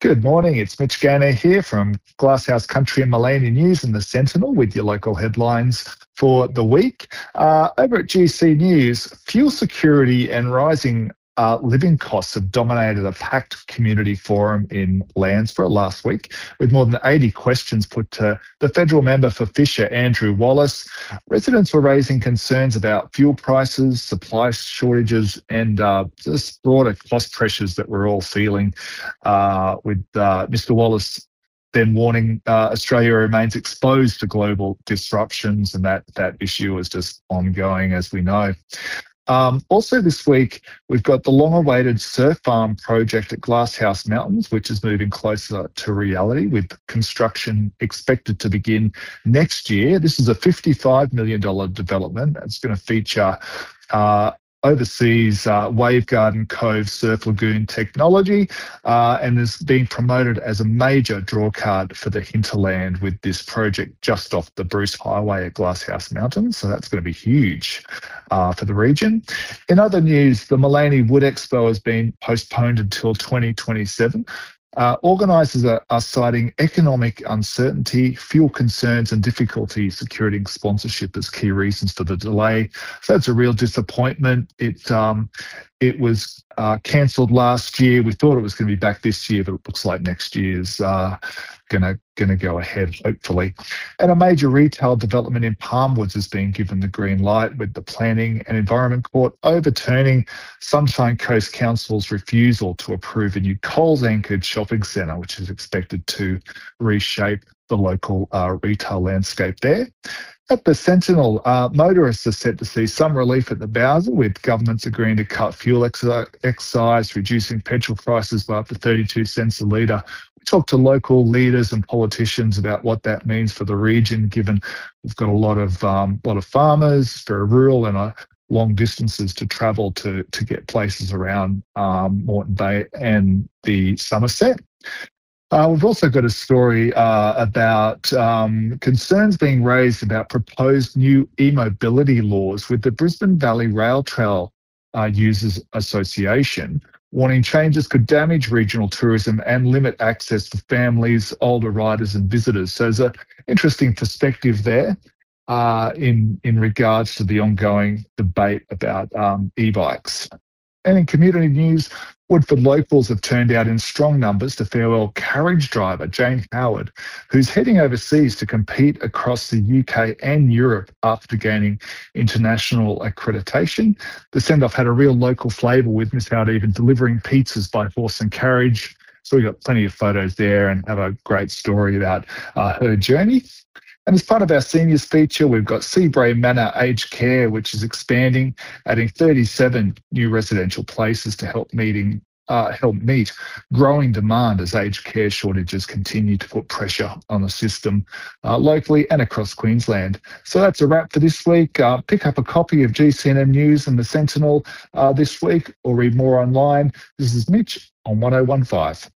Good morning. It's Mitch Gaynor here from Glasshouse Country and Maleny News and the Sentinel with your local headlines for the week. Over at GC News, fuel security and rising living costs have dominated a packed community forum in Landsborough last week, with more than 80 questions put to the federal member for Fisher, Andrew Wallace. Residents were raising concerns about fuel prices, supply shortages, and just broader cost pressures that we're all feeling, with Mr. Wallace then warning Australia remains exposed to global disruptions, and that issue is just ongoing, as we know. Also this week, we've got the long-awaited surf farm project at Glasshouse Mountains, which is moving closer to reality, with construction expected to begin next year. This is a $55 million development. It's going to feature overseas Wavegarden Cove Surf Lagoon technology, and is being promoted as a major drawcard for the hinterland with this project just off the Bruce Highway at Glasshouse Mountains. So that's going to be huge for the region. In other news, the Maleny Wood Expo has been postponed until 2027. Organisers are citing economic uncertainty, fuel concerns and difficulty securing sponsorship as key reasons for the delay. So that's a real disappointment. It was cancelled last year. We thought it was going to be back this year, but it looks like next year's going to go ahead, hopefully. And a major retail development in Palmwoods has been given the green light, with the Planning and Environment Court overturning Sunshine Coast Council's refusal to approve a new Coles-anchored shopping centre, which is expected to reshape the local retail landscape there. At the Sentinel, motorists are set to see some relief at the Bowser, with governments agreeing to cut fuel excise, reducing petrol prices by up to 32 cents a litre. We talked to local leaders and politicians about what that means for the region, given we've got a lot of farmers, very rural, and long distances to travel to get places around Moreton Bay and the Somerset. We've also got a story about concerns being raised about proposed new e-mobility laws, with the Brisbane Valley Rail Trail Users Association warning changes could damage regional tourism and limit access for families, older riders and visitors. So there's an interesting perspective there in regards to the ongoing debate about e-bikes. And in community news, Woodford locals have turned out in strong numbers to farewell carriage driver Jane Howard, who's heading overseas to compete across the UK and Europe after gaining international accreditation. The send-off had a real local flavour, with Miss Howard even delivering pizzas by horse and carriage. So we've got plenty of photos there and have a great story about her journey. And as part of our seniors feature, we've got Seabrae Manor Aged Care, which is expanding, adding 37 new residential places to help meet growing demand as aged care shortages continue to put pressure on the system locally and across Queensland. So that's a wrap for this week. Pick up a copy of GCNM News and the Sentinel this week, or read more online. This is Mitch on 1015.